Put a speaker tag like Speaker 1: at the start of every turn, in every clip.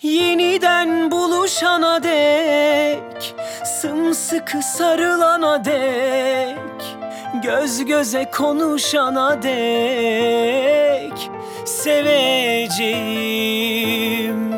Speaker 1: Yeniden buluşana dek, sımsıkı sarılana dek, göz göze konuşana dek seveceğim.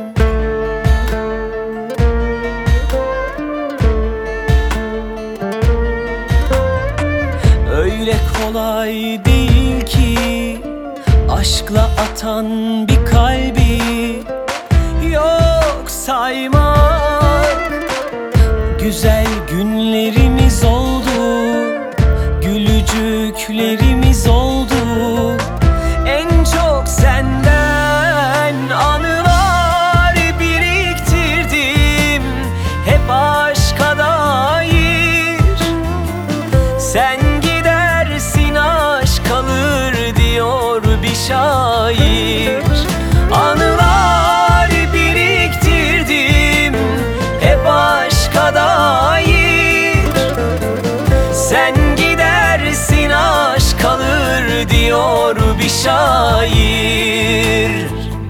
Speaker 1: Öyle kolay değil ki aşkla atan bir kalbi yok saymak. Güzel günlerimiz oldu, gülücüklerimiz oldu. En çok senden anılar biriktirdim, hep aşka dair. Sen gidersin aşk kalır diyor bir şair. Anılar biriktirdim, hep aşka dair. Sen gidersin aşk kalır diyor bir şair.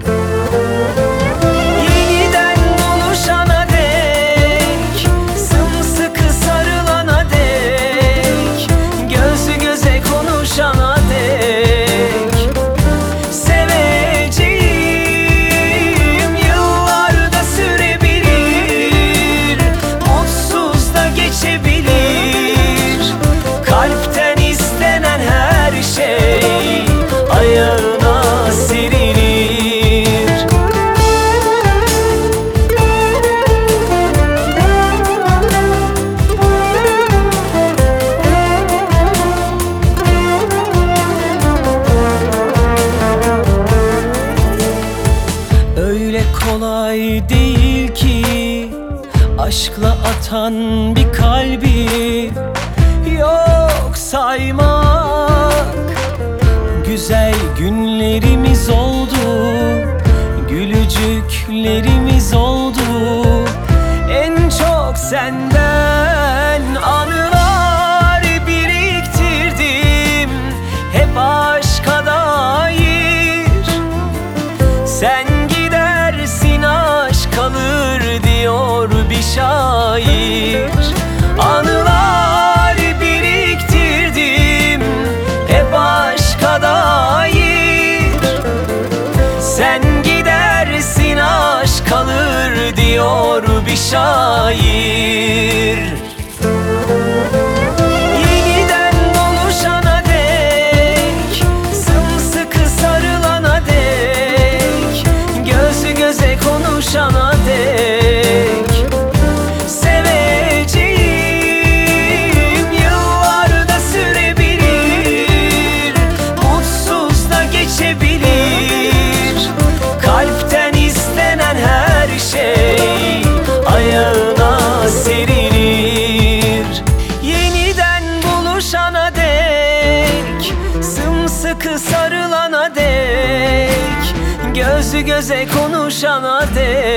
Speaker 1: Yeniden buluşana dek, sımsıkı sarılana dek, göz göze konuşana dek seveceğim. Yıllarda sürebilir, mutsuz da geçebilir. Kalpten istenen her şey ayağına serilir. Öyle kolay değil ki aşkla atan bir kalbi yok saymak. Güzel günlerimiz oldu, gülücüklerimiz oldu. En çok senden anılar biriktirdim, hep aşka dair. Sen gidersin aşk kalır diyor bir şair. Anılar biriktirdim, hep aşka dair. Sen gidersin aşk kalır diyor bir şair. Yeniden buluşana dek, sımsıkı sarılana dek, göz göze konuşana dek seveceğim. Yıllarda sürebilir, mutsuz da geçebilir. Kalpten istenen her şey ayağına serilir. Yeniden buluşana dek, sımsıkı sarılana dek, göz göze konuşana dek